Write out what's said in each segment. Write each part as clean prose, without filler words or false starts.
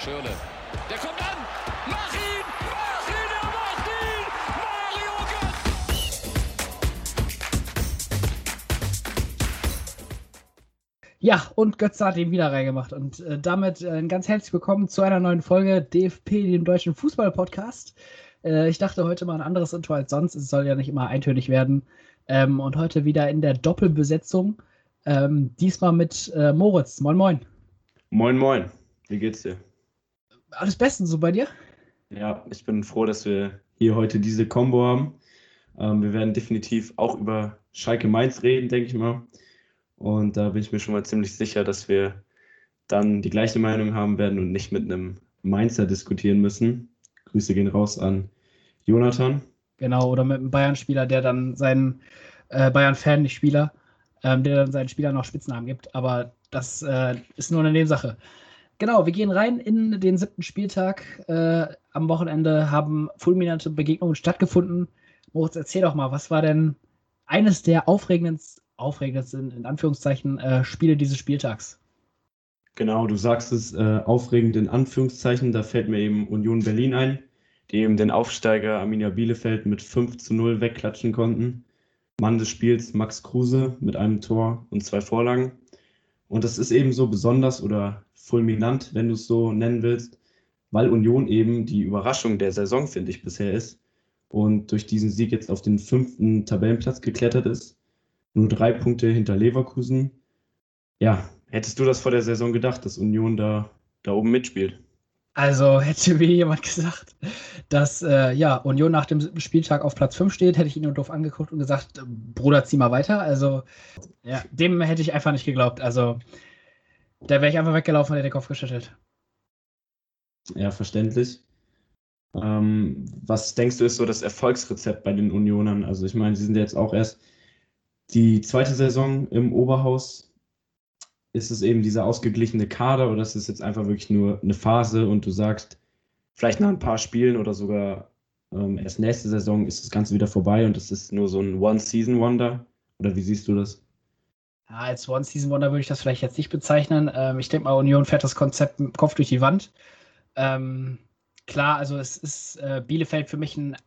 Schürrle. Der kommt an! Mach ihn! Mach ihn! Er macht ihn! Mario Götze! Ja, und Götze hat ihn wieder reingemacht. Und damit ganz herzlich willkommen zu einer neuen Folge DFP, dem deutschen Fußball-Podcast. Ich dachte heute mal ein anderes Intro als sonst. Es soll ja nicht immer eintönig werden. Und heute wieder in der Doppelbesetzung. Diesmal mit Moritz. Moin, moin. Moin, moin. Wie geht's dir? Alles Bestens so bei dir? Ja, ich bin froh, dass wir hier heute diese Combo haben. Wir werden definitiv auch über Schalke Mainz reden, denke ich mal. Und da bin ich mir schon mal ziemlich sicher, dass wir dann die gleiche Meinung haben werden und nicht mit einem Mainzer diskutieren müssen. Grüße gehen raus an Jonathan. Genau, oder mit einem Bayern-Spieler, der dann seinen Bayern-Fan, nicht Spieler, der dann seinen Spielern noch Spitznamen gibt. Aber das ist nur eine Nebensache. Genau, wir gehen rein in den 7. Spieltag. Am Wochenende haben fulminante Begegnungen stattgefunden. Moritz, erzähl doch mal, was war denn eines der aufregendsten in Anführungszeichen, Spiele dieses Spieltags? Genau, du sagst es, aufregend in Anführungszeichen. Da fällt mir eben Union Berlin ein, die eben den Aufsteiger Arminia Bielefeld mit 5:0 wegklatschen konnten. Mann des Spiels Max Kruse mit einem Tor und 2 Vorlagen. Und das ist eben so besonders oder fulminant, wenn du es so nennen willst, weil Union eben die Überraschung der Saison, finde ich, bisher ist und durch diesen Sieg jetzt auf den 5. Tabellenplatz geklettert ist. Nur 3 Punkte hinter Leverkusen. Ja, hättest du das vor der Saison gedacht, dass Union da oben mitspielt? Also hätte mir jemand gesagt, dass Union nach dem 7. Spieltag auf Platz 5 steht, hätte ich ihn nur doof angeguckt und gesagt, Bruder, zieh mal weiter. Also ja, dem hätte ich einfach nicht geglaubt. Also da wäre ich einfach weggelaufen und hätte den Kopf geschüttelt. Ja, verständlich. Was denkst du, ist so das Erfolgsrezept bei den Unionern? Also ich meine, sie sind jetzt auch erst die 2. Saison im Oberhaus. Ist es eben dieser ausgeglichene Kader oder ist es jetzt einfach wirklich nur eine Phase und du sagst, vielleicht nach ein paar Spielen oder sogar erst nächste Saison ist das Ganze wieder vorbei und es ist nur so ein One-Season-Wonder? Oder wie siehst du das? Ja, als One-Season-Wonder würde ich das vielleicht jetzt nicht bezeichnen. Ich denke mal, Union fährt das Konzept mit dem Kopf durch die Wand. Klar, also es ist Bielefeld für mich ein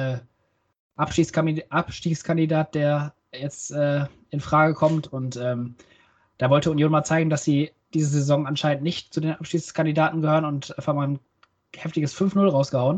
Abstiegskandidat, der jetzt in Frage kommt. Und da wollte Union mal zeigen, dass sie diese Saison anscheinend nicht zu den Abstiegskandidaten gehören und einfach mal ein heftiges 5:0 rausgehauen.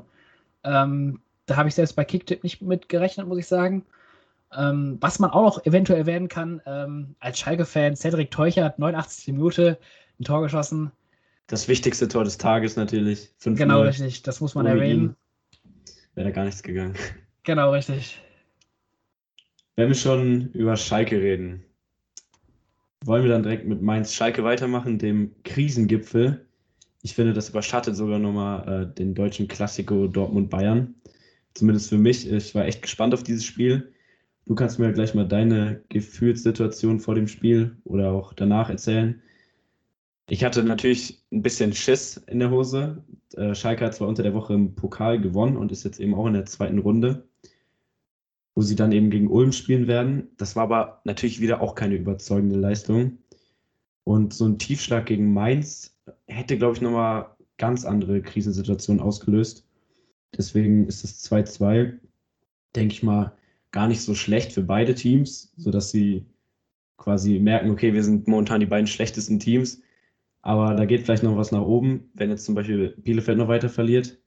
Da habe ich selbst bei Kicktipp nicht mit gerechnet, muss ich sagen. Was man auch noch eventuell erwähnen kann, als Schalke-Fan, Cedric Teuchert, 89. Minute, ein Tor geschossen. Das wichtigste Tor des Tages natürlich. 5:0. Genau, richtig, das muss man erwähnen. Wäre da gar nichts gegangen. Genau, richtig. Wenn wir schon über Schalke reden, wollen wir dann direkt mit Mainz-Schalke weitermachen, dem Krisengipfel. Ich finde, das überschattet sogar nochmal den deutschen Klassiko Dortmund-Bayern. Zumindest für mich. Ich war echt gespannt auf dieses Spiel. Du kannst mir gleich mal deine Gefühlssituation vor dem Spiel oder auch danach erzählen. Ich hatte natürlich ein bisschen Schiss in der Hose. Schalke hat zwar unter der Woche im Pokal gewonnen und ist jetzt eben auch in der 2. Runde, wo sie dann eben gegen Ulm spielen werden. Das war aber natürlich wieder auch keine überzeugende Leistung. Und so ein Tiefschlag gegen Mainz hätte, glaube ich, nochmal ganz andere Krisensituationen ausgelöst. Deswegen ist das 2:2, denke ich mal, gar nicht so schlecht für beide Teams, sodass sie quasi merken, okay, wir sind momentan die beiden schlechtesten Teams, aber da geht vielleicht noch was nach oben, wenn jetzt zum Beispiel Bielefeld noch weiter verliert.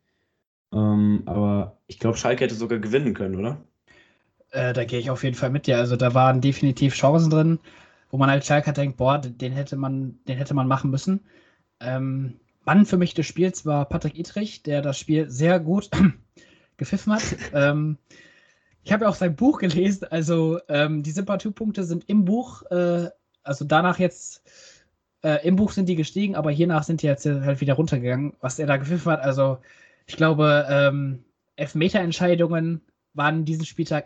Aber ich glaube, Schalke hätte sogar gewinnen können, oder? Da gehe ich auf jeden Fall mit dir. Also da waren definitiv Chancen drin, wo man als Schalker denkt, boah, den hätte man machen müssen. Mann für mich des Spiels war Patrick Ittrich, der das Spiel sehr gut gepfiffen hat. Ich habe ja auch sein Buch gelesen, also die Sympathiepunkte sind im Buch, also danach jetzt, im Buch sind die gestiegen, aber hiernach sind die jetzt halt wieder runtergegangen, was er da gepfiffen hat. Also ich glaube, Elfmeterentscheidungen waren diesen Spieltag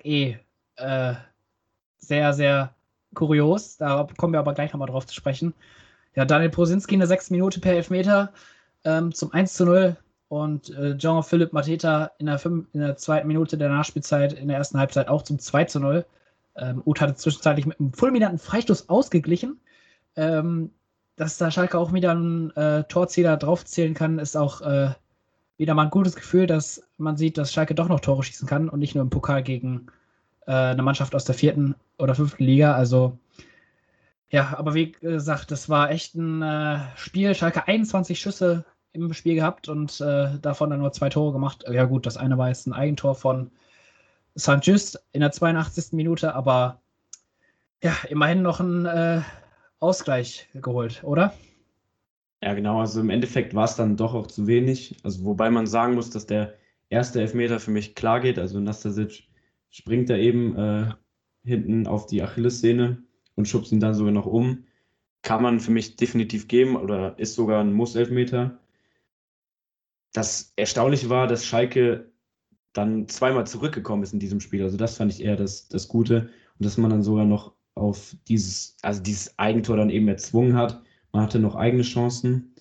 sehr, sehr kurios. Da kommen wir aber gleich nochmal drauf zu sprechen. Ja, Daniel Prosinski in der 6. Minute per Elfmeter zum 1:0 und Jean-Philippe Mateta in der 2. Minute der Nachspielzeit in der ersten Halbzeit auch zum 2:0. Uth hatte zwischenzeitlich mit einem fulminanten Freistoß ausgeglichen. dass da Schalke auch wieder einen Torzähler draufzählen kann, ist auch wieder mal ein gutes Gefühl, dass man sieht, dass Schalke doch noch Tore schießen kann und nicht nur im Pokal gegen eine Mannschaft aus der 4. oder 5. Liga. Also ja, aber wie gesagt, das war echt ein Spiel. Schalke 21 Schüsse im Spiel gehabt und davon dann nur 2 Tore gemacht. Ja gut, das eine war jetzt ein Eigentor von St. Just in der 82. Minute, aber ja, immerhin noch ein Ausgleich geholt, oder? Ja, genau, also im Endeffekt war es dann doch auch zu wenig. Also wobei man sagen muss, dass der erste Elfmeter für mich klar geht. Also Nastasic springt da eben hinten auf die Achillessehne und schubst ihn dann sogar noch um. Kann man für mich definitiv geben oder ist sogar ein Muss-Elfmeter. Das Erstaunliche war, dass Schalke dann zweimal zurückgekommen ist in diesem Spiel. Also das fand ich eher das Gute. Und dass man dann sogar noch auf dieses Eigentor dann eben erzwungen hat. Man hatte noch eigene Chancen.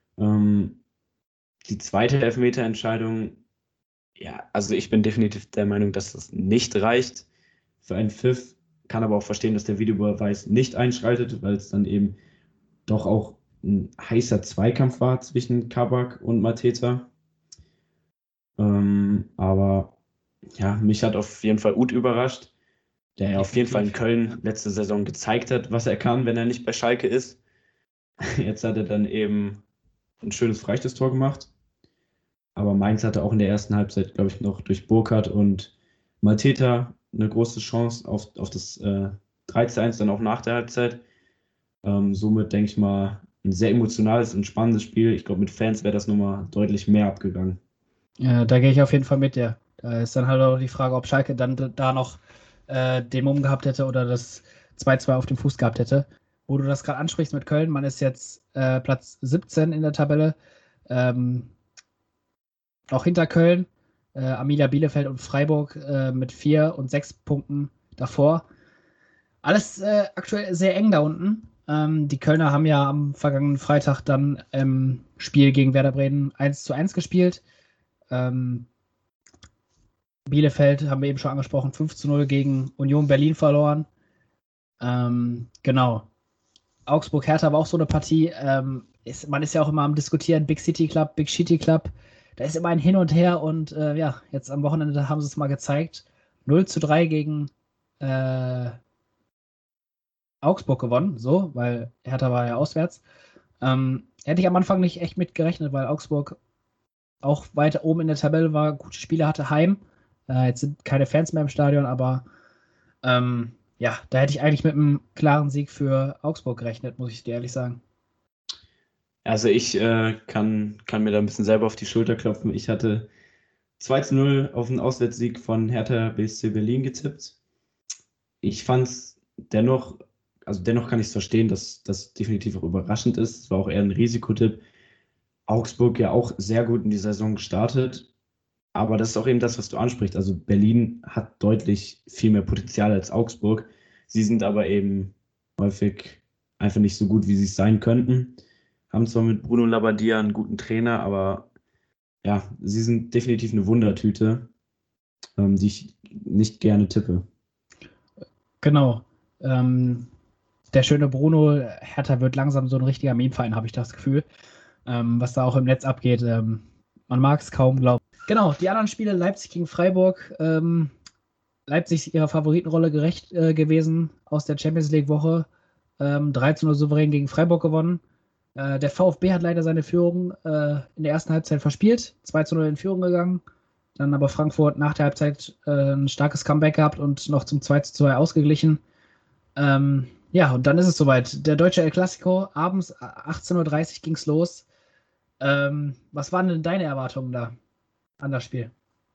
Die zweite Elfmeterentscheidung, ja, also ich bin definitiv der Meinung, dass das nicht reicht für einen Pfiff. Kann aber auch verstehen, dass der Videobeweis nicht einschreitet, weil es dann eben doch auch ein heißer Zweikampf war zwischen Kabak und Mateta. Aber ja, mich hat auf jeden Fall Uth überrascht, der ja auf jeden Fall in Köln letzte Saison gezeigt hat, was er kann, wenn er nicht bei Schalke ist. Jetzt hat er dann eben ein schönes Freistoßtor gemacht. Aber Mainz hatte auch in der ersten Halbzeit, glaube ich, noch durch Burkhardt und Mateta eine große Chance auf das 3:1 dann auch nach der Halbzeit. Somit denke ich mal, ein sehr emotionales und spannendes Spiel. Ich glaube, mit Fans wäre das nochmal deutlich mehr abgegangen. Ja, da gehe ich auf jeden Fall mit dir. Da ist dann halt auch die Frage, ob Schalke dann da noch den Mumm gehabt hätte oder das 2:2 auf dem Fuß gehabt hätte. Wo du das gerade ansprichst mit Köln, man ist jetzt Platz 17 in der Tabelle. Auch hinter Köln, Arminia Bielefeld und Freiburg mit 4 und 6 Punkten davor. Alles aktuell sehr eng da unten. Die Kölner haben ja am vergangenen Freitag dann im Spiel gegen Werder Bremen 1:1 gespielt. Bielefeld haben wir eben schon angesprochen, 5:0 gegen Union Berlin verloren. Genau. Augsburg-Hertha war auch so eine Partie. Man ist ja auch immer am Diskutieren, Big City Club, Big Shitty Club. Da ist immer ein Hin und Her und ja, jetzt am Wochenende haben sie es mal gezeigt. 0:3 gegen Augsburg gewonnen, so, weil Hertha war ja auswärts. Hätte ich am Anfang nicht echt mit gerechnet, weil Augsburg auch weiter oben in der Tabelle war, gute Spiele hatte, heim. Jetzt sind keine Fans mehr im Stadion, aber ja, da hätte ich eigentlich mit einem klaren Sieg für Augsburg gerechnet, muss ich dir ehrlich sagen. Also ich kann mir da ein bisschen selber auf die Schulter klopfen. Ich hatte 2:0 auf den Auswärtssieg von Hertha BSC Berlin getippt. Ich fand es dennoch kann ich es verstehen, dass das definitiv auch überraschend ist. Es war auch eher ein Risikotipp. Augsburg ja auch sehr gut in die Saison gestartet. Aber das ist auch eben das, was du ansprichst. Also Berlin hat deutlich viel mehr Potenzial als Augsburg. Sie sind aber eben häufig einfach nicht so gut, wie sie es sein könnten. Haben zwar mit Bruno Labbadia einen guten Trainer, aber ja, sie sind definitiv eine Wundertüte, die ich nicht gerne tippe. Genau. Der schöne Bruno, Hertha wird langsam so ein richtiger Meme-Verein, habe ich das Gefühl. Was da auch im Netz abgeht. Man mag es kaum glauben. Genau, die anderen Spiele, Leipzig gegen Freiburg. Leipzig ist ihrer Favoritenrolle gerecht gewesen aus der Champions League-Woche. 3:0 souverän gegen Freiburg gewonnen. Der VfB hat leider seine Führung in der ersten Halbzeit verspielt. 2:0 in Führung gegangen. Dann aber Frankfurt nach der Halbzeit ein starkes Comeback gehabt und noch zum 2:2 ausgeglichen. Ja, und dann ist es soweit. Der deutsche El Clasico, abends 18:30 Uhr ging es los. Was waren denn deine Erwartungen da an das Spiel?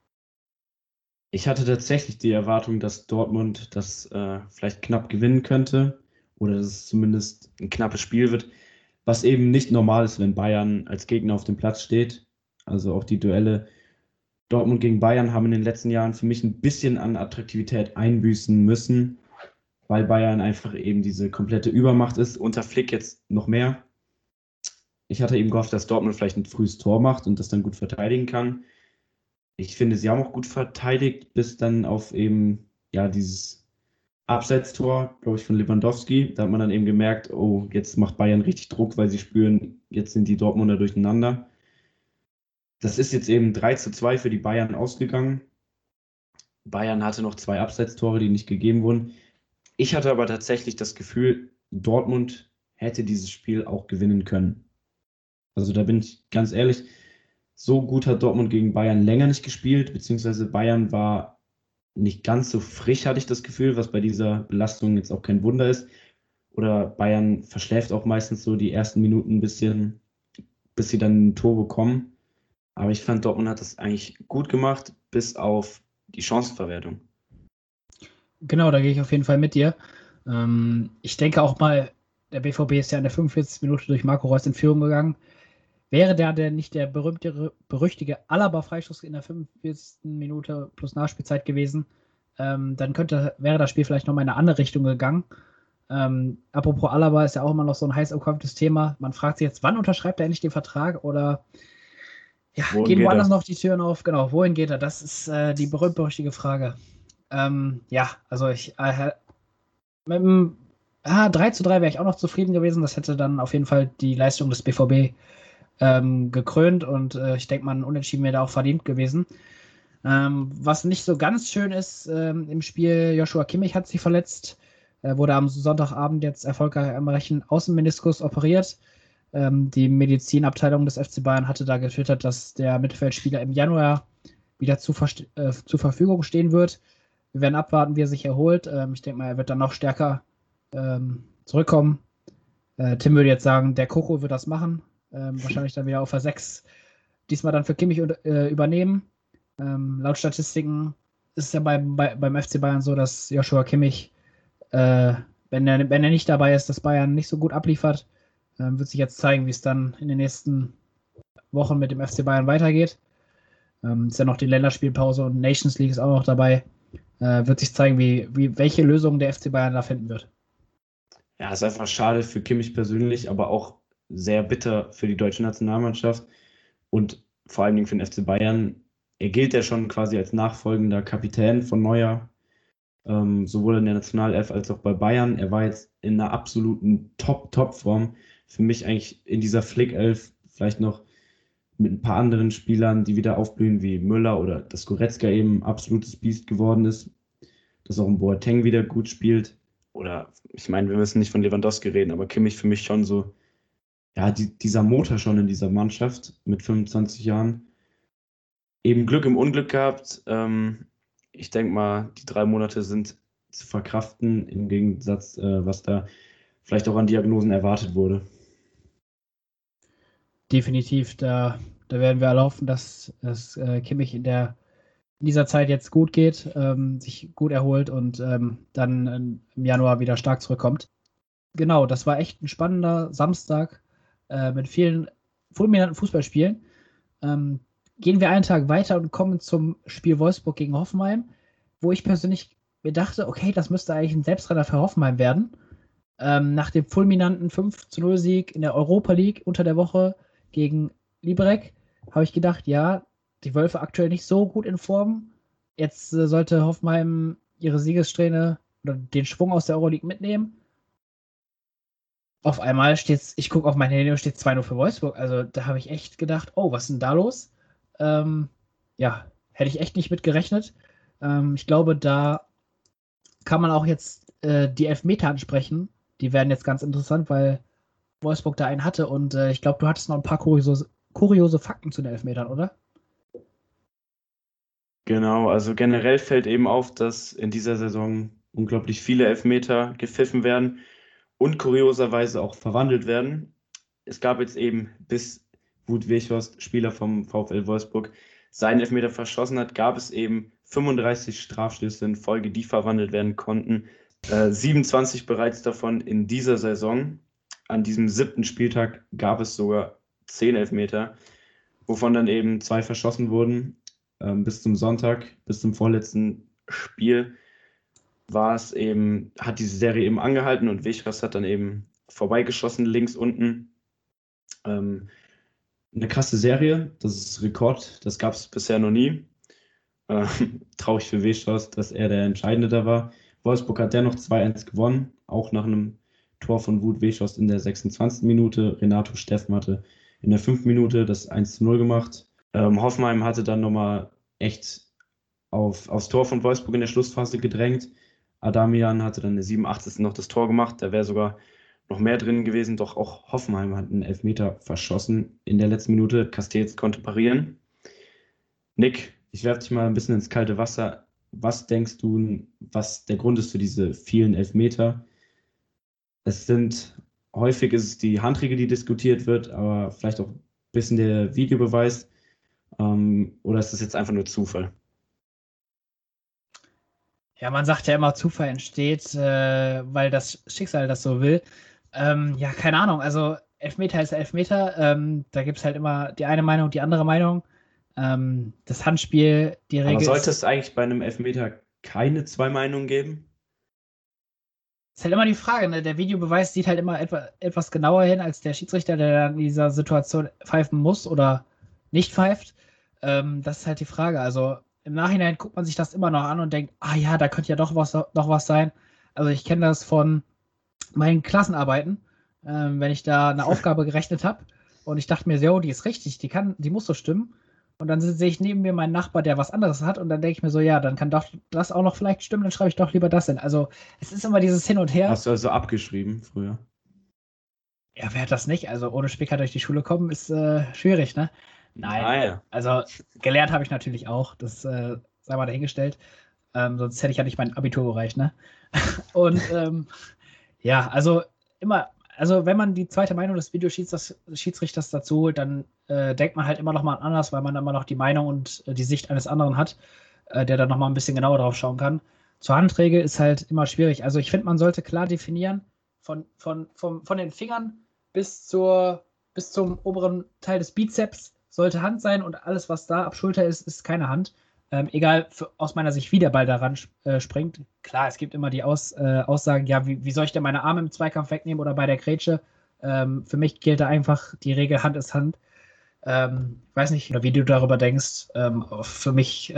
Ich hatte tatsächlich die Erwartung, dass Dortmund das vielleicht knapp gewinnen könnte oder dass es zumindest ein knappes Spiel wird, was eben nicht normal ist, wenn Bayern als Gegner auf dem Platz steht. Also auch die Duelle Dortmund gegen Bayern haben in den letzten Jahren für mich ein bisschen an Attraktivität einbüßen müssen, weil Bayern einfach eben diese komplette Übermacht ist. Unter Flick jetzt noch mehr. Ich hatte eben gehofft, dass Dortmund vielleicht ein frühes Tor macht und das dann gut verteidigen kann. Ich finde, sie haben auch gut verteidigt, bis dann auf eben ja dieses Abseitstor, glaube ich, von Lewandowski. Da hat man dann eben gemerkt, oh, jetzt macht Bayern richtig Druck, weil sie spüren, jetzt sind die Dortmunder durcheinander. Das ist jetzt eben 3:2 für die Bayern ausgegangen. Bayern hatte noch 2 Abseitstore, die nicht gegeben wurden. Ich hatte aber tatsächlich das Gefühl, Dortmund hätte dieses Spiel auch gewinnen können. Also da bin ich ganz ehrlich, so gut hat Dortmund gegen Bayern länger nicht gespielt, beziehungsweise Bayern war nicht ganz so frisch, hatte ich das Gefühl, was bei dieser Belastung jetzt auch kein Wunder ist. Oder Bayern verschläft auch meistens so die ersten Minuten ein bisschen, bis sie dann ein Tor bekommen. Aber ich fand, Dortmund hat das eigentlich gut gemacht, bis auf die Chancenverwertung. Genau, da gehe ich auf jeden Fall mit dir. Ich denke auch mal, der BVB ist ja in der 45. Minute durch Marco Reus in Führung gegangen. Wäre der nicht der berüchtigte Alaba-Freistoß in der 45. Minute plus Nachspielzeit gewesen, dann wäre das Spiel vielleicht nochmal in eine andere Richtung gegangen. Apropos Alaba ist ja auch immer noch so ein heiß umkämpftes Thema. Man fragt sich jetzt, wann unterschreibt er endlich den Vertrag oder ja, gehen woanders noch die Türen auf? Genau, wohin geht er? Das ist die berühmt-berüchtigte Frage. Ja, also mit dem 3:3 wäre ich auch noch zufrieden gewesen. Das hätte dann auf jeden Fall die Leistung des BVB gekrönt und ich denke mal, ein Unentschieden wäre da auch verdient gewesen. Was nicht so ganz schön ist im Spiel, Joshua Kimmich hat sich verletzt, wurde am Sonntagabend jetzt erfolgreich am rechten Außenmeniskus operiert. Die Medizinabteilung des FC Bayern hatte da getwittert, dass der Mittelfeldspieler im Januar wieder zur Verfügung stehen wird. Wir werden abwarten, wie er sich erholt. Ich denke mal, er wird dann noch stärker zurückkommen. Tim würde jetzt sagen, der Koko wird das machen. Wahrscheinlich dann wieder auf der 6 diesmal dann für Kimmich übernehmen. Laut Statistiken ist es ja beim FC Bayern so, dass Joshua Kimmich, wenn er nicht dabei ist, dass Bayern nicht so gut abliefert. Wird sich jetzt zeigen, wie es dann in den nächsten Wochen mit dem FC Bayern weitergeht. Ist ja noch die Länderspielpause und Nations League ist auch noch dabei. Wird sich zeigen, welche Lösung der FC Bayern da finden wird. Ja, ist einfach schade für Kimmich persönlich, aber auch sehr bitter für die deutsche Nationalmannschaft und vor allen Dingen für den FC Bayern. Er gilt ja schon quasi als nachfolgender Kapitän von Neuer, sowohl in der Nationalelf als auch bei Bayern. Er war jetzt in einer absoluten Top-Form. Für mich eigentlich in dieser Flickelf vielleicht noch mit ein paar anderen Spielern, die wieder aufblühen, wie Müller oder dass Goretzka eben ein absolutes Biest geworden ist, dass auch ein Boateng wieder gut spielt. Oder, ich meine, wir müssen nicht von Lewandowski reden, aber Kimmich für mich schon so, ja, dieser Motor schon in dieser Mannschaft mit 25 Jahren. Eben Glück im Unglück gehabt. Ich denke mal, die 3 Monate sind zu verkraften, im Gegensatz, was da vielleicht auch an Diagnosen erwartet wurde. Definitiv, da werden wir erlaufen, dass Kimmich in dieser Zeit jetzt gut geht, sich gut erholt und dann im Januar wieder stark zurückkommt. Genau, das war echt ein spannender Samstag mit vielen fulminanten Fußballspielen. Gehen wir einen Tag weiter und kommen zum Spiel Wolfsburg gegen Hoffenheim, wo ich persönlich mir dachte, okay, das müsste eigentlich ein Selbstrenner für Hoffenheim werden. Nach dem fulminanten 5:0-Sieg in der Europa League unter der Woche gegen Liberec habe ich gedacht, ja, die Wölfe aktuell nicht so gut in Form. Jetzt sollte Hoffenheim ihre Siegessträhne oder den Schwung aus der Euroleague mitnehmen. Auf einmal ich gucke auf mein Handy und steht 2:0 für Wolfsburg. Also da habe ich echt gedacht, oh, was ist denn da los? Ja, hätte ich echt nicht mit gerechnet. Ich glaube, da kann man auch jetzt die Elfmeter ansprechen. Die werden jetzt ganz interessant, weil Wolfsburg da einen hatte und ich glaube, du hattest noch ein paar kuriose Fakten zu den Elfmetern, oder? Genau, also generell fällt eben auf, dass in dieser Saison unglaublich viele Elfmeter gepfiffen werden und kurioserweise auch verwandelt werden. Es gab jetzt eben, bis Wout Weghorst, Spieler vom VfL Wolfsburg, seinen Elfmeter verschossen hat, gab es eben 35 Strafstöße in Folge, die verwandelt werden konnten. 27 bereits davon in dieser Saison. An diesem 7. Spieltag gab es sogar 10 Elfmeter, wovon dann eben 2 verschossen wurden. Bis zum Sonntag, bis zum vorletzten Spiel hat diese Serie eben angehalten und Weghorst hat dann eben vorbeigeschossen, links unten. Eine krasse Serie, das ist Rekord, das gab es bisher noch nie. Traurig für Weghorst, dass er der Entscheidende da war. Wolfsburg hat dennoch 2-1 gewonnen, auch nach einem Tor von Wout Weghorst in der 26. Minute. Renato Steffen hatte in der 5. Minute das 1-0 gemacht. Hoffenheim hatte dann nochmal echt aufs Tor von Wolfsburg in der Schlussphase gedrängt. Adamian hatte dann in der 87. noch das Tor gemacht. Da wäre sogar noch mehr drin gewesen, doch auch Hoffenheim hat einen Elfmeter verschossen in der letzten Minute. Castells konnte parieren. Nick, ich werfe dich mal ein bisschen ins kalte Wasser. Was denkst du, was der Grund ist für diese vielen Elfmeter? Häufig ist es die Handregel, die diskutiert wird, aber vielleicht auch ein bisschen der Videobeweis. Oder ist das jetzt einfach nur Zufall? Ja, man sagt ja immer, Zufall entsteht, weil das Schicksal das so will. Ja, keine Ahnung. Also Elfmeter ist Elfmeter. Da gibt es halt immer die eine Meinung, die andere Meinung. Das Handspiel, die Regel Aber sollte es eigentlich bei einem Elfmeter keine zwei Meinungen geben? Ist halt immer die Frage, ne? Der Videobeweis sieht halt immer etwas genauer hin als der Schiedsrichter, der dann in dieser Situation pfeifen muss oder nicht pfeift. Das ist halt die Frage. Also im Nachhinein guckt man sich das immer noch an und denkt, ah ja, da könnte ja doch was sein. Also ich kenne das von meinen Klassenarbeiten, wenn ich da eine Aufgabe gerechnet habe und ich dachte mir, so, die ist richtig, die muss so stimmen. Und dann sehe ich neben mir meinen Nachbar, der was anderes hat, und dann denke ich mir so, ja, dann kann doch das auch noch vielleicht stimmen, dann schreibe ich doch lieber das hin. Also es ist immer dieses Hin und Her. Hast du also abgeschrieben früher? Ja, wer hat das nicht? Also ohne Spicker durch die Schule kommen ist schwierig, ne? Nein. Ja. Also gelernt habe ich natürlich auch, das sei mal dahingestellt. Sonst hätte ich ja nicht mein Abitur erreicht, ne? Und ja, also immer, also wenn man die zweite Meinung des Videoschiedsrichters dazu holt, dann denkt man halt immer noch mal anders, weil man immer noch die Meinung und die Sicht eines anderen hat, der dann noch mal ein bisschen genauer drauf schauen kann. Zur Handregel ist halt immer schwierig. Also ich finde, man sollte klar definieren, von den Fingern bis zum oberen Teil des Bizeps sollte Hand sein und alles, was da ab Schulter ist, ist keine Hand. Egal aus meiner Sicht, wie der Ball daran springt. Klar, es gibt immer die Aussagen, ja, wie soll ich denn meine Arme im Zweikampf wegnehmen oder bei der Grätsche? Für mich gilt da einfach die Regel, Hand ist Hand. Ich weiß nicht, wie du darüber denkst. Für mich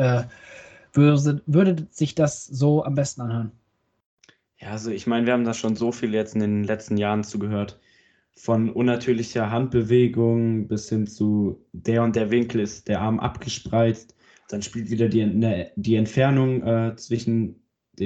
würde sich das so am besten anhören. Ja, also ich meine, wir haben da schon so viel jetzt in den letzten Jahren zugehört. Von unnatürlicher Handbewegung bis hin zu der und der Winkel ist der Arm abgespreizt. Dann spielt wieder die Entfernung zwischen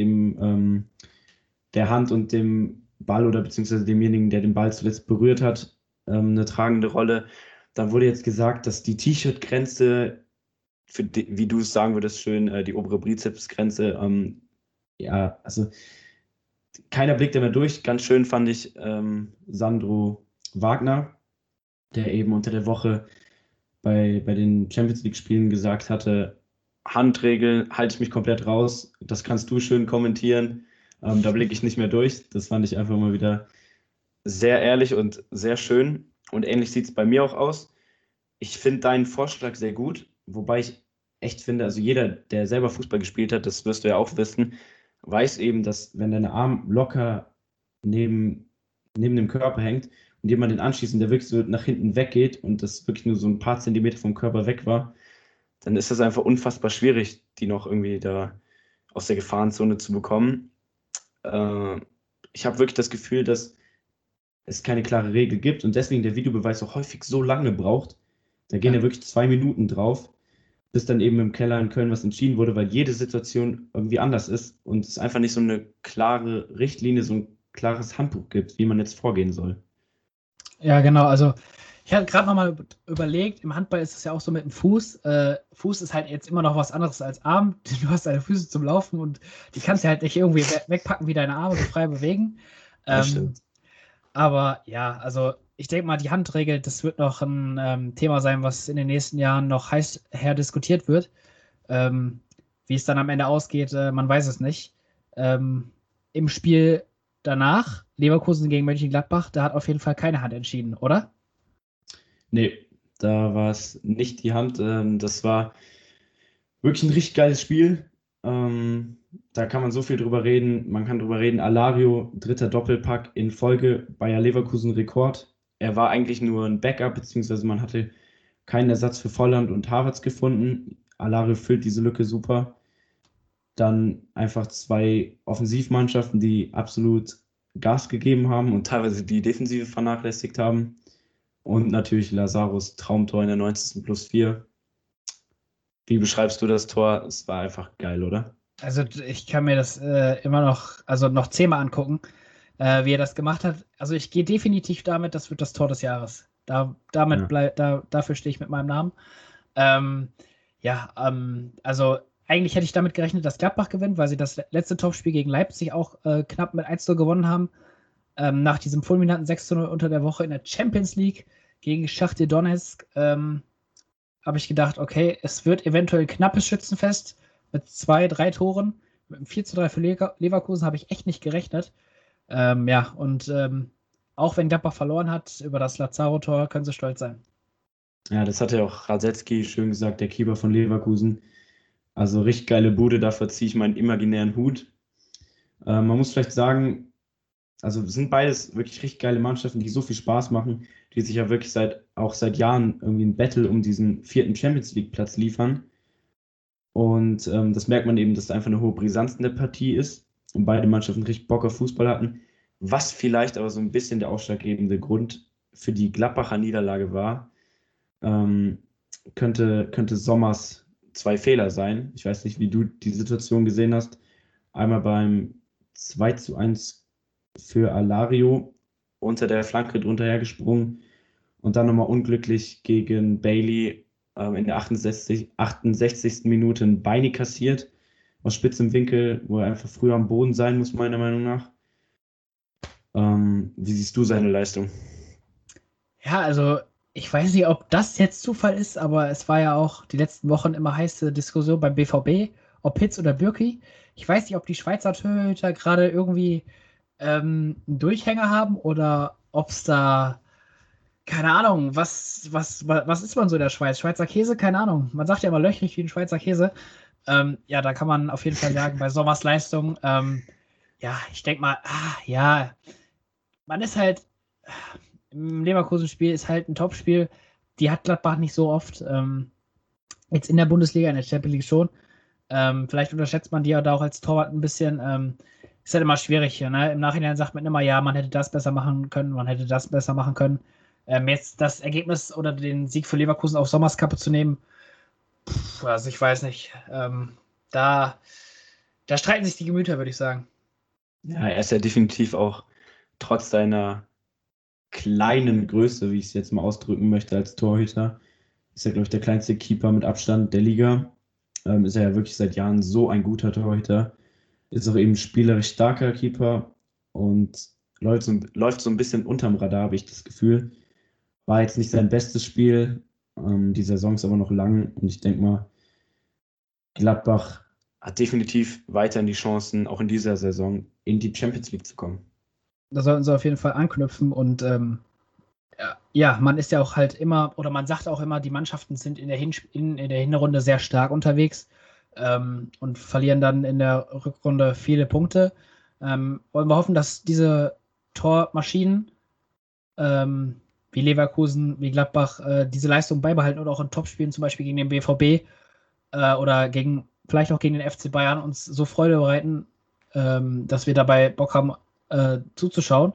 der Hand und dem Ball oder beziehungsweise demjenigen, der den Ball zuletzt berührt hat, eine tragende Rolle. Dann wurde jetzt gesagt, dass die T-Shirt-Grenze, wie du es sagen würdest, schön, die obere Bizepsgrenze, ja, also keiner blickt da mehr durch. Ganz schön fand ich Sandro Wagner, der eben unter der Woche bei den Champions League-Spielen gesagt hatte, Handregel, halte ich mich komplett raus, das kannst du schön kommentieren, da blicke ich nicht mehr durch. Das fand ich einfach mal wieder sehr ehrlich und sehr schön und ähnlich sieht es bei mir auch aus. Ich finde deinen Vorschlag sehr gut, wobei ich echt finde, also jeder, der selber Fußball gespielt hat, das wirst du ja auch wissen, weiß eben, dass wenn dein Arm locker neben dem Körper hängt und jemand den anschießt und der wirklich so nach hinten weggeht und das wirklich nur so ein paar Zentimeter vom Körper weg war, dann ist das einfach unfassbar schwierig, die noch irgendwie da aus der Gefahrenzone zu bekommen. Ich habe wirklich das Gefühl, dass es keine klare Regel gibt und deswegen der Videobeweis auch häufig so lange braucht. Da gehen ja wirklich 2 Minuten drauf, bis dann eben im Keller in Köln was entschieden wurde, weil jede Situation irgendwie anders ist und es einfach nicht so eine klare Richtlinie, so ein klares Handbuch gibt, wie man jetzt vorgehen soll. Ja, genau. Also ich hatte gerade nochmal überlegt, im Handball ist es ja auch so mit dem Fuß. Fuß ist halt jetzt immer noch was anderes als Arm. Du hast deine Füße zum Laufen und die kannst du halt nicht irgendwie wegpacken wie deine Arme, so frei bewegen. Das stimmt. Aber ja, also ich denke mal, die Handregel, das wird noch ein Thema sein, was in den nächsten Jahren noch heiß herdiskutiert wird. Wie es dann am Ende ausgeht, man weiß es nicht. Im Spiel danach, Leverkusen gegen Mönchengladbach, da hat auf jeden Fall keine Hand entschieden, oder? Nee, da war es nicht die Hand. Das war wirklich ein richtig geiles Spiel. Da kann man so viel drüber reden. Man kann drüber reden, Alario, 3. Doppelpack in Folge, Bayer Leverkusen Rekord. Er war eigentlich nur ein Backup, beziehungsweise man hatte keinen Ersatz für Volland und Havertz gefunden. Alario füllt diese Lücke super. Dann einfach zwei Offensivmannschaften, die absolut Gas gegeben haben und teilweise die Defensive vernachlässigt haben. Und natürlich Lazaros Traumtor in der 90. +4. Wie beschreibst du das Tor? Es war einfach geil, oder? Also ich kann mir das immer noch, also noch 10-mal angucken, wie er das gemacht hat. Also ich gehe definitiv damit, das wird das Tor des Jahres. Dafür stehe ich mit meinem Namen. Also eigentlich hätte ich damit gerechnet, dass Gladbach gewinnt, weil sie das letzte Topspiel gegen Leipzig auch knapp mit 1:0 gewonnen haben. Nach diesem fulminanten 6:0 unter der Woche in der Champions League gegen Schachtar Donetsk habe ich gedacht, okay, es wird eventuell ein knappes Schützenfest mit 2, 3 Toren. Mit einem 4:3 für Leverkusen habe ich echt nicht gerechnet. Auch wenn Gladbach verloren hat, über das Lazaro-Tor können sie stolz sein. Ja, das hat ja auch Radetzky schön gesagt, der Keeper von Leverkusen. Also richtig geile Bude, dafür ziehe ich meinen imaginären Hut. Man muss vielleicht sagen, also es sind beides wirklich richtig geile Mannschaften, die so viel Spaß machen, die sich ja wirklich seit Jahren irgendwie ein Battle um diesen 4. Champions League Platz liefern. Und das merkt man eben, dass da einfach eine hohe Brisanz in der Partie ist und beide Mannschaften richtig Bock auf Fußball hatten. Was vielleicht aber so ein bisschen der ausschlaggebende Grund für die Gladbacher Niederlage war, könnte Sommers 2 Fehler sein. Ich weiß nicht, wie du die Situation gesehen hast. Einmal beim 2:1 für Alario unter der Flanke drunter hergesprungen und dann nochmal unglücklich gegen Bailey in der 68. Minute ein Beini kassiert aus spitzem Winkel, wo er einfach früher am Boden sein muss, meiner Meinung nach. Wie siehst du seine Leistung? Ja, also ich weiß nicht, ob das jetzt Zufall ist, aber es war ja auch die letzten Wochen immer heiße Diskussion beim BVB, ob Hitz oder Bürki. Ich weiß nicht, ob die Schweizer Torhüter gerade irgendwie einen Durchhänger haben oder ob es da, keine Ahnung, was ist man so in der Schweiz? Schweizer Käse? Keine Ahnung. Man sagt ja immer löchrig wie ein Schweizer Käse. Da kann man auf jeden Fall sagen, bei Sommers Leistung, ich denke mal, man ist halt, im Leverkusen-Spiel ist halt ein Topspiel, die hat Gladbach nicht so oft. Jetzt in der Bundesliga, in der Champions League schon. Vielleicht unterschätzt man die ja da auch als Torwart ein bisschen. Ist halt immer schwierig hier, ne? Im Nachhinein sagt man immer, ja, man hätte das besser machen können, man hätte das besser machen können. Jetzt das Ergebnis oder den Sieg für Leverkusen auf Sommers Kappe zu nehmen, also ich weiß nicht. Da streiten sich die Gemüter, würde ich sagen. Ja, er ist ja definitiv auch trotz seiner kleinen Größe, wie ich es jetzt mal ausdrücken möchte, als Torhüter, ist er, glaube ich, der kleinste Keeper mit Abstand der Liga. Ist er ja wirklich seit Jahren so ein guter Torhüter. Ist auch eben spielerisch starker Keeper und läuft so ein bisschen unterm Radar, habe ich das Gefühl. War jetzt nicht sein bestes Spiel. Die Saison ist aber noch lang und ich denke mal, Gladbach hat definitiv weiterhin die Chancen, auch in dieser Saison in die Champions League zu kommen. Da sollten sie auf jeden Fall anknüpfen und man ist ja auch halt immer, oder man sagt auch immer, die Mannschaften sind in der Hinrunde sehr stark unterwegs und verlieren dann in der Rückrunde viele Punkte. Wollen wir hoffen, dass diese Tormaschinen wie Leverkusen, wie Gladbach diese Leistung beibehalten und auch in Topspielen, zum Beispiel gegen den BVB oder vielleicht auch gegen den FC Bayern uns so Freude bereiten, dass wir dabei Bock haben zuzuschauen.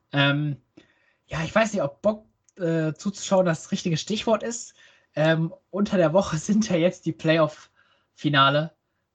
Ich weiß nicht, ob Bock zuzuschauen das richtige Stichwort ist. Unter der Woche sind ja jetzt die Playoff-Finale.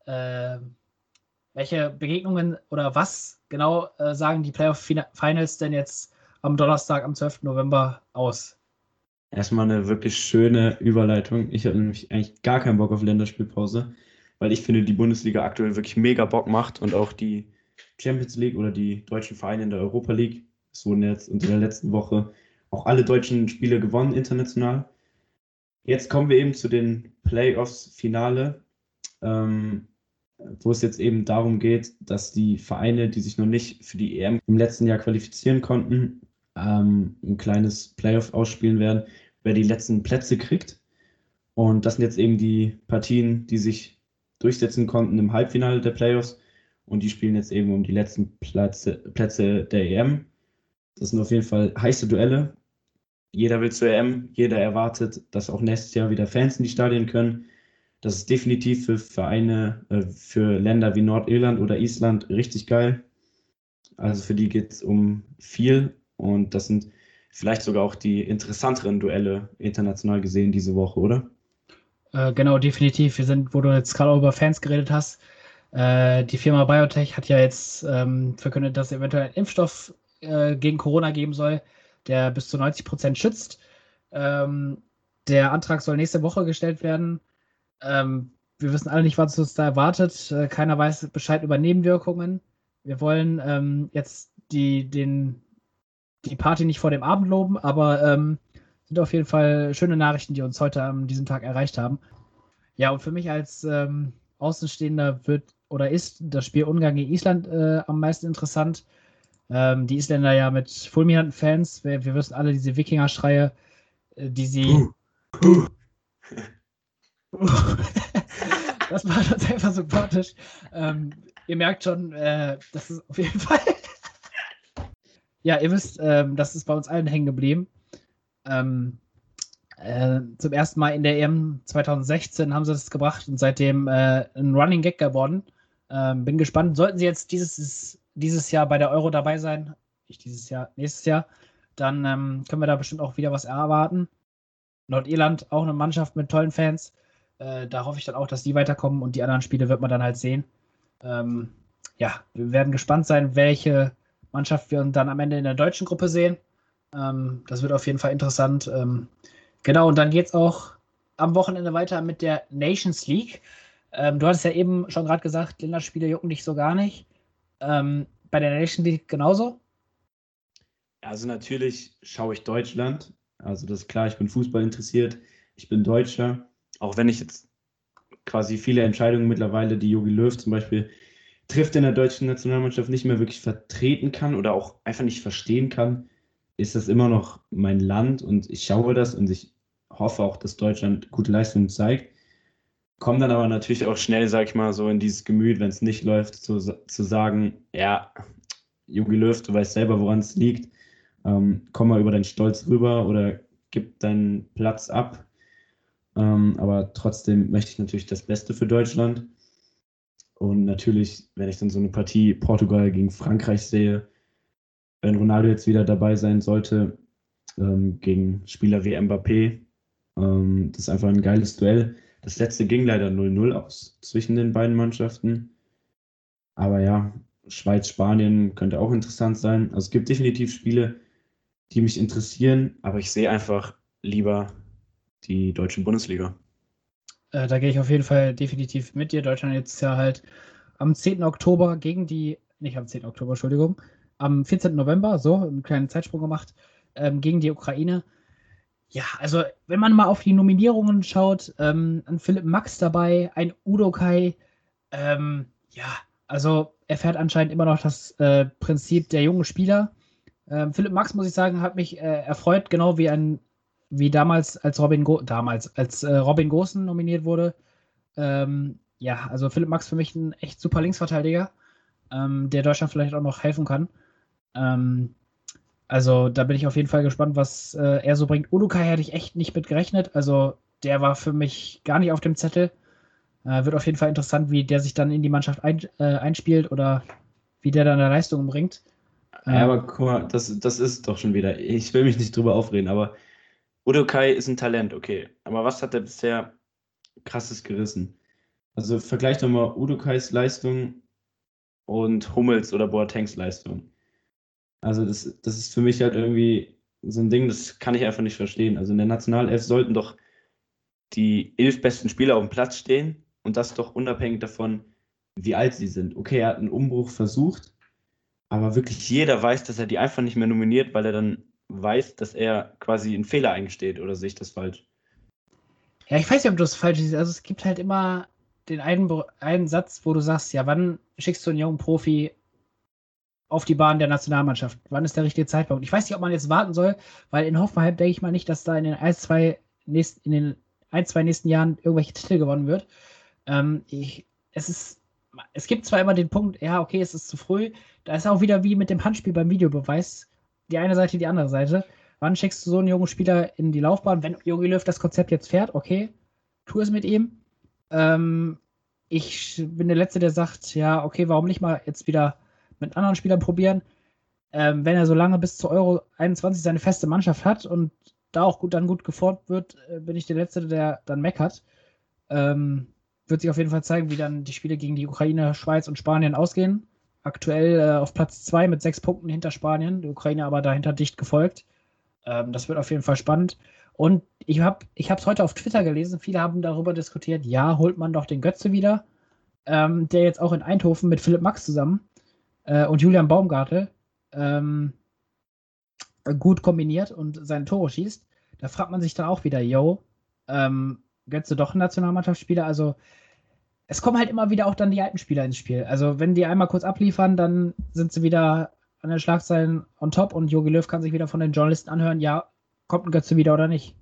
Welche Begegnungen oder was genau sagen die Playoff-Finals denn jetzt am Donnerstag, am 12. November aus? Erstmal eine wirklich schöne Überleitung. Ich habe nämlich eigentlich gar keinen Bock auf Länderspielpause, weil ich finde, die Bundesliga aktuell wirklich mega Bock macht und auch die Champions League oder die deutschen Vereine in der Europa League. Es wurden jetzt in der letzten Woche auch alle deutschen Spiele gewonnen international. Jetzt kommen wir eben zu den Playoffs-Finale, wo es jetzt eben darum geht, dass die Vereine, die sich noch nicht für die EM im letzten Jahr qualifizieren konnten, ein kleines Playoff ausspielen werden, wer die letzten Plätze kriegt. Und das sind jetzt eben die Partien, die sich durchsetzen konnten im Halbfinale der Playoffs. Und die spielen jetzt eben um die letzten Plätze der EM. Das sind auf jeden Fall heiße Duelle. Jeder will zur EM, jeder erwartet, dass auch nächstes Jahr wieder Fans in die Stadien können. Das ist definitiv für Vereine, für Länder wie Nordirland oder Island richtig geil. Also für die geht es um viel und das sind vielleicht sogar auch die interessanteren Duelle international gesehen diese Woche, oder? Genau, definitiv. Wo du jetzt gerade auch über Fans geredet hast, die Firma BioNTech hat ja jetzt verkündet, dass es eventuell einen Impfstoff gegen Corona geben soll, der bis zu 90% schützt. Der Antrag soll nächste Woche gestellt werden. Wir wissen alle nicht, was uns da erwartet. Keiner weiß Bescheid über Nebenwirkungen. Wir wollen jetzt die Party nicht vor dem Abend loben, aber sind auf jeden Fall schöne Nachrichten, die uns heute an diesem Tag erreicht haben. Ja, und für mich als Außenstehender ist das Spiel Ungarn gegen Island am meisten interessant. Die Isländer ja mit fulminanten Fans. Wir wissen alle diese Wikinger-Schreie, die sie. Das war uns einfach sympathisch. Ihr merkt schon, das ist auf jeden Fall. Ja, ihr wisst, das ist bei uns allen hängen geblieben. Zum ersten Mal in der EM 2016 haben sie das gebracht und seitdem ein Running Gag geworden. Bin gespannt. Sollten sie jetzt dieses Jahr bei der Euro dabei sein, nicht dieses Jahr, nächstes Jahr, dann können wir da bestimmt auch wieder was erwarten. Nordirland auch eine Mannschaft mit tollen Fans. Da hoffe ich dann auch, dass die weiterkommen und die anderen Spiele wird man dann halt sehen. Ja, wir werden gespannt sein, welche Mannschaft wir dann am Ende in der deutschen Gruppe sehen. Das wird auf jeden Fall interessant. Genau, und dann geht es auch am Wochenende weiter mit der Nations League. Du hattest ja eben schon gerade gesagt, Länderspiele jucken dich so gar nicht. Bei der Nations League genauso? Also natürlich schaue ich Deutschland. Also das ist klar, ich bin Fußball interessiert. Ich bin Deutscher. Auch wenn ich jetzt quasi viele Entscheidungen mittlerweile, die Jogi Löw zum Beispiel trifft in der deutschen Nationalmannschaft, nicht mehr wirklich vertreten kann oder auch einfach nicht verstehen kann, ist das immer noch mein Land und ich schaue das und ich hoffe auch, dass Deutschland gute Leistungen zeigt. Komme dann aber natürlich auch schnell, sag ich mal, so in dieses Gemüt, wenn es nicht läuft, zu sagen, ja, Jogi Löw, du weißt selber, woran es liegt. Komm mal über deinen Stolz rüber oder gib deinen Platz ab. Aber trotzdem möchte ich natürlich das Beste für Deutschland. Und natürlich, wenn ich dann so eine Partie Portugal gegen Frankreich sehe, wenn Ronaldo jetzt wieder dabei sein sollte, gegen Spieler wie Mbappé, das ist einfach ein geiles Duell. Das letzte ging leider 0-0 aus zwischen den beiden Mannschaften. Aber ja, Schweiz-Spanien könnte auch interessant sein. Also es gibt definitiv Spiele, die mich interessieren, aber ich sehe einfach lieber die deutsche Bundesliga. Da gehe ich auf jeden Fall definitiv mit dir. Deutschland jetzt ja halt am 10. Oktober nicht am 10. Oktober, Entschuldigung, am 14. November, so, einen kleinen Zeitsprung gemacht, gegen die Ukraine. Ja, also wenn man mal auf die Nominierungen schaut, ein Philipp Max dabei, ein Udokai, ja, also er fährt anscheinend immer noch das Prinzip der jungen Spieler. Philipp Max, muss ich sagen, hat mich erfreut, genau wie damals, als Robin Gosens nominiert wurde. Ja, also Philipp Max für mich ein echt super Linksverteidiger, der Deutschland vielleicht auch noch helfen kann. Also da bin ich auf jeden Fall gespannt, was er so bringt. Udokai hätte ich echt nicht mit gerechnet. Also der war für mich gar nicht auf dem Zettel. Wird auf jeden Fall interessant, wie der sich dann in die Mannschaft einspielt oder wie der dann eine Leistung bringt. Ja, aber guck mal, das ist doch schon wieder. Ich will mich nicht drüber aufreden, aber Udokai ist ein Talent, okay. Aber was hat er bisher krasses gerissen? Also vergleich doch mal Udokais Leistung und Hummels oder Boatengs Leistung. Also das ist für mich halt irgendwie so ein Ding, das kann ich einfach nicht verstehen. Also in der Nationalelf sollten doch die 11 besten Spieler auf dem Platz stehen und das doch unabhängig davon, wie alt sie sind. Okay, er hat einen Umbruch versucht, aber wirklich jeder weiß, dass er die einfach nicht mehr nominiert, weil er dann weiß, dass er quasi einen Fehler eingesteht, oder sehe ich das falsch? Ja, ich weiß nicht, ob du das falsch siehst. Also es gibt halt immer den einen Satz, wo du sagst, ja, wann schickst du einen jungen Profi auf die Bahn der Nationalmannschaft? Wann ist der richtige Zeitpunkt? Ich weiß nicht, ob man jetzt warten soll, weil in Hoffenheim denke ich mal nicht, dass da in den ein, zwei nächsten Jahren irgendwelche Titel gewonnen wird. Es gibt zwar immer den Punkt, ja, okay, es ist zu früh. Da ist auch wieder wie mit dem Handspiel beim Videobeweis. Die eine Seite, die andere Seite. Wann schickst du so einen jungen Spieler in die Laufbahn? Wenn Jogi Löw das Konzept jetzt fährt, okay, tu es mit ihm. Ich bin der Letzte, der sagt, ja, okay, warum nicht mal jetzt wieder mit anderen Spielern probieren? Wenn er so lange bis zur Euro 21 seine feste Mannschaft hat und da auch gut geformt wird, bin ich der Letzte, der dann meckert. Wird sich auf jeden Fall zeigen, wie dann die Spiele gegen die Ukraine, Schweiz und Spanien ausgehen. Aktuell auf Platz 2 mit 6 Punkten hinter Spanien, die Ukraine aber dahinter dicht gefolgt. Das wird auf jeden Fall spannend. Und ich habe es heute auf Twitter gelesen, viele haben darüber diskutiert, ja, holt man doch den Götze wieder, der jetzt auch in Eindhoven mit Philipp Max zusammen und Julian Baumgartel gut kombiniert und seine Tore schießt. Da fragt man sich dann auch wieder, Götze doch ein Nationalmannschaftsspieler? Also es kommen halt immer wieder auch dann die alten Spieler ins Spiel. Also wenn die einmal kurz abliefern, dann sind sie wieder an den Schlagzeilen on top und Jogi Löw kann sich wieder von den Journalisten anhören, ja, kommt ein Götze wieder oder nicht.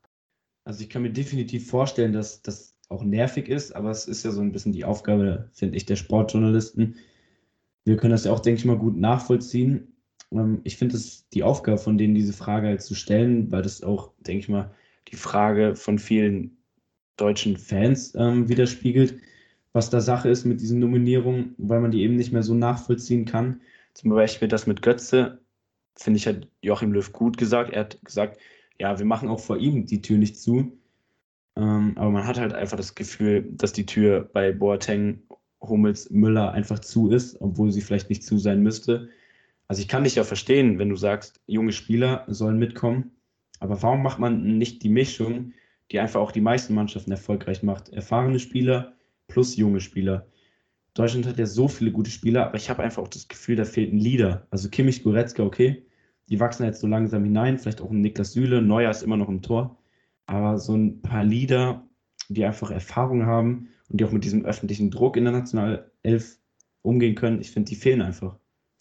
Also ich kann mir definitiv vorstellen, dass das auch nervig ist, aber es ist ja so ein bisschen die Aufgabe, finde ich, der Sportjournalisten. Wir können das ja auch, denke ich mal, gut nachvollziehen. Ich finde es die Aufgabe von denen, diese Frage halt zu stellen, weil das auch, denke ich mal, die Frage von vielen deutschen Fans widerspiegelt, was da Sache ist mit diesen Nominierungen, weil man die eben nicht mehr so nachvollziehen kann. Zum Beispiel das mit Götze, finde ich, hat Joachim Löw gut gesagt. Er hat gesagt, ja, wir machen auch vor ihm die Tür nicht zu. Aber man hat halt einfach das Gefühl, dass die Tür bei Boateng, Hummels, Müller einfach zu ist, obwohl sie vielleicht nicht zu sein müsste. Also ich kann dich ja verstehen, wenn du sagst, junge Spieler sollen mitkommen. Aber warum macht man nicht die Mischung, die einfach auch die meisten Mannschaften erfolgreich macht? Erfahrene Spieler plus junge Spieler. Deutschland hat ja so viele gute Spieler, aber ich habe einfach auch das Gefühl, da fehlt ein Leader. Also Kimmich, Goretzka, okay, die wachsen jetzt so langsam hinein, vielleicht auch ein Niklas Süle, Neuer ist immer noch im Tor, aber so ein paar Leader, die einfach Erfahrung haben und die auch mit diesem öffentlichen Druck in der Nationalelf umgehen können, ich finde, die fehlen einfach.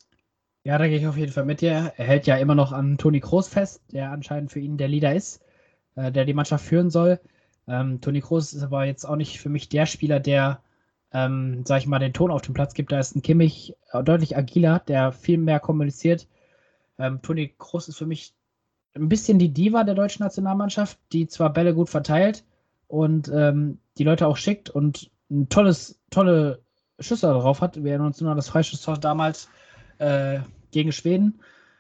Ja, da gehe ich auf jeden Fall mit dir. Er hält ja immer noch an Toni Kroos fest, der anscheinend für ihn der Leader ist, der die Mannschaft führen soll. Toni Kroos ist aber jetzt auch nicht für mich der Spieler, der, sag ich mal, den Ton auf den Platz gibt. Da ist ein Kimmich deutlich agiler, der viel mehr kommuniziert. Toni Kroos ist für mich ein bisschen die Diva der deutschen Nationalmannschaft, die zwar Bälle gut verteilt und die Leute auch schickt und ein tolle Schüsse drauf hat. Wir erinnern uns nur an das Freistoßtor damals gegen Schweden.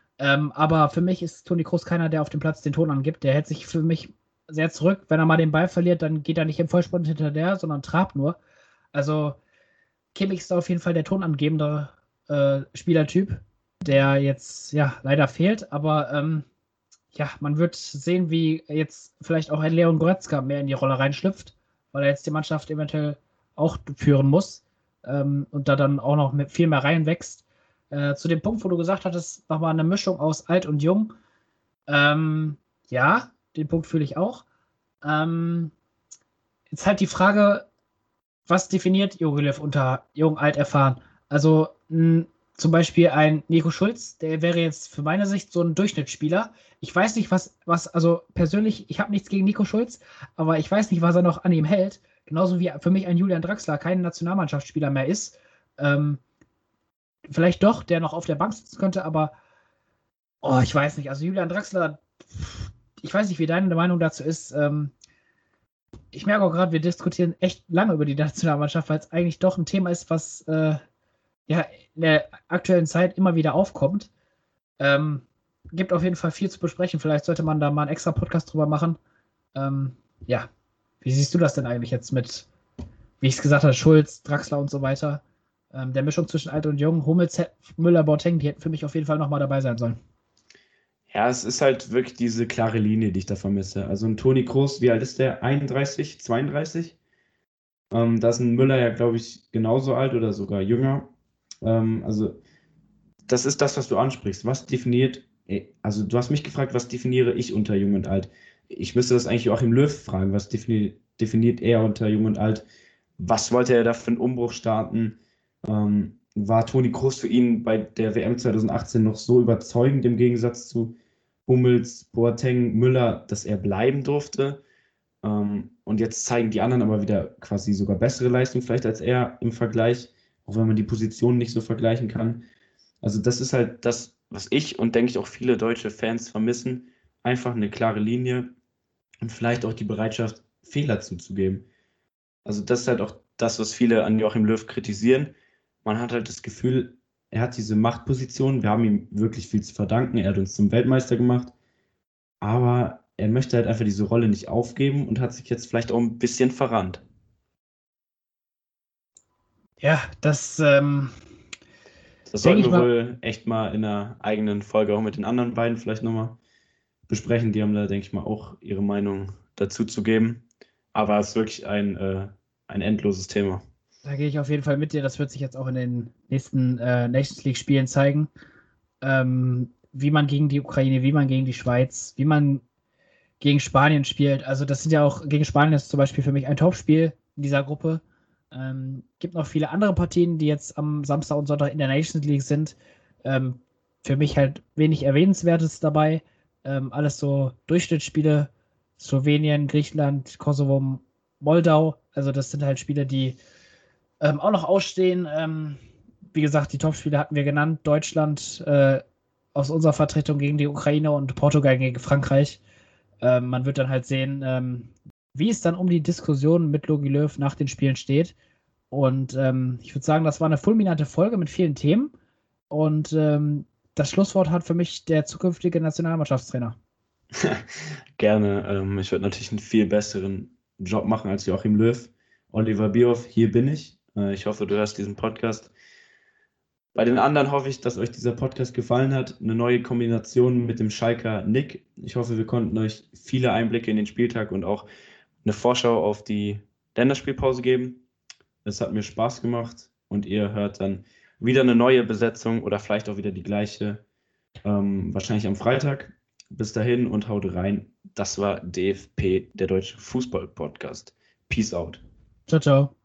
Aber für mich ist Toni Kroos keiner, der auf dem Platz den Ton angibt. Der hält sich für mich sehr zurück. Wenn er mal den Ball verliert, dann geht er nicht im Vollsprint hinterher, sondern trabt nur. Also Kimmich ist auf jeden Fall der tonangebende Spielertyp, der jetzt ja leider fehlt. Aber ja, man wird sehen, wie jetzt vielleicht auch ein Leon Goretzka mehr in die Rolle reinschlüpft, weil er jetzt die Mannschaft eventuell auch führen muss und da dann auch noch viel mehr reinwächst. Zu dem Punkt, wo du gesagt hattest, nochmal eine Mischung aus alt und jung. Ja, den Punkt fühle ich auch. Jetzt halt die Frage, was definiert Jogi Löw unter jung, alt, erfahren? Also zum Beispiel ein Nico Schulz, der wäre jetzt für meine Sicht so ein Durchschnittsspieler. Ich weiß nicht, also persönlich, ich habe nichts gegen Nico Schulz, aber ich weiß nicht, was er noch an ihm hält. Genauso wie für mich ein Julian Draxler kein Nationalmannschaftsspieler mehr ist. Vielleicht doch, der noch auf der Bank sitzen könnte, aber ich weiß nicht. Also Julian Draxler, ich weiß nicht, wie deine Meinung dazu ist. Ich merke auch gerade, wir diskutieren echt lange über die Nationalmannschaft, weil es eigentlich doch ein Thema ist, was ja in der aktuellen Zeit immer wieder aufkommt. Gibt auf jeden Fall viel zu besprechen. Vielleicht sollte man da mal einen extra Podcast drüber machen. Ja, wie siehst du das denn eigentlich jetzt mit, wie ich es gesagt habe, Schulz, Draxler und so weiter? Der Mischung zwischen alt und jung, Hummels, Müller, Boateng, die hätten für mich auf jeden Fall nochmal dabei sein sollen. Ja, es ist halt wirklich diese klare Linie, die ich da vermisse. Also ein Toni Kroos, wie alt ist der? 31, 32? Da ist ein Müller ja, glaube ich, genauso alt oder sogar jünger. Also das ist das, was du ansprichst. Was definiert, also du hast mich gefragt, was definiere ich unter jung und alt? Ich müsste das eigentlich Joachim Löw fragen, was definiert er unter jung und alt? Was wollte er da für einen Umbruch starten? War Toni Kroos für ihn bei der WM 2018 noch so überzeugend im Gegensatz zu Hummels, Boateng, Müller, dass er bleiben durfte? Und jetzt zeigen die anderen aber wieder quasi sogar bessere Leistung vielleicht als er im Vergleich, auch wenn man die Positionen nicht so vergleichen kann. Also das ist halt das, was ich und denke ich auch viele deutsche Fans vermissen. Einfach eine klare Linie und vielleicht auch die Bereitschaft, Fehler zuzugeben. Also das ist halt auch das, was viele an Joachim Löw kritisieren. Man hat halt das Gefühl, er hat diese Machtposition. Wir haben ihm wirklich viel zu verdanken. Er hat uns zum Weltmeister gemacht. Aber er möchte halt einfach diese Rolle nicht aufgeben und hat sich jetzt vielleicht auch ein bisschen verrannt. Ja, das Das denke sollten ich wir mal. wohl echt mal in einer eigenen Folge auch mit den anderen beiden vielleicht nochmal besprechen. Die haben da, denke ich mal, auch ihre Meinung dazu zu geben. Aber es ist wirklich ein endloses Thema. Da gehe ich auf jeden Fall mit dir. Das wird sich jetzt auch in den nächsten Nations League-Spielen zeigen. Wie man gegen die Ukraine, wie man gegen die Schweiz, wie man gegen Spanien spielt. Also das sind ja auch, gegen Spanien ist zum Beispiel für mich ein Topspiel in dieser Gruppe. Gibt noch viele andere Partien, die jetzt am Samstag und Sonntag in der Nations League sind. Für mich halt wenig Erwähnenswertes dabei. Alles so Durchschnittsspiele. Slowenien, Griechenland, Kosovo, Moldau. Also das sind halt Spiele, die auch noch ausstehen. Wie gesagt, die Topspiele hatten wir genannt. Deutschland aus unserer Vertretung gegen die Ukraine und Portugal gegen Frankreich. Man wird dann halt sehen, wie es dann um die Diskussion mit Jogi Löw nach den Spielen steht. Und ich würde sagen, das war eine fulminante Folge mit vielen Themen. Und das Schlusswort hat für mich der zukünftige Nationalmannschaftstrainer. Gerne. Ich würde natürlich einen viel besseren Job machen als Joachim Löw. Oliver Bierhoff, hier bin ich. Ich hoffe, du hörst diesen Podcast. Bei den anderen hoffe ich, dass euch dieser Podcast gefallen hat. Eine neue Kombination mit dem Schalker Nick. Ich hoffe, wir konnten euch viele Einblicke in den Spieltag und auch eine Vorschau auf die Länderspielpause geben. Es hat mir Spaß gemacht und ihr hört dann wieder eine neue Besetzung oder vielleicht auch wieder die gleiche, wahrscheinlich am Freitag. Bis dahin und haut rein. Das war DFP, der Deutsche Fußball-Podcast. Peace out. Ciao, ciao.